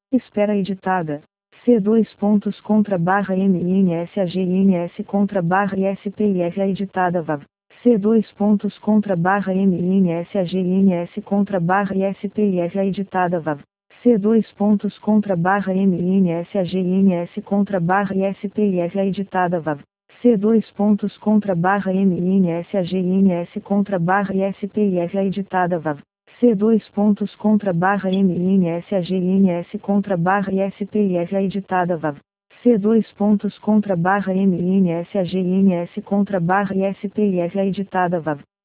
Espera editada. C dois pontos contra barra MINSAGINS contra barra ISPIF editada VAV. C dois pontos contra barra MINSAGINS contra barra ISPIF editada VAV. C dois pontos contra barra MINSAGINS contra barra ISPIF editada VAV. C dois pontos contra barra MINSAGINS contra barra ISPIF editada VAV. C dois pontos contra barra MINSAGINS contra barra ISPIF editada VAV. C dois pontos contra barra MINSAGINS contra barra ISPIF editada VAV.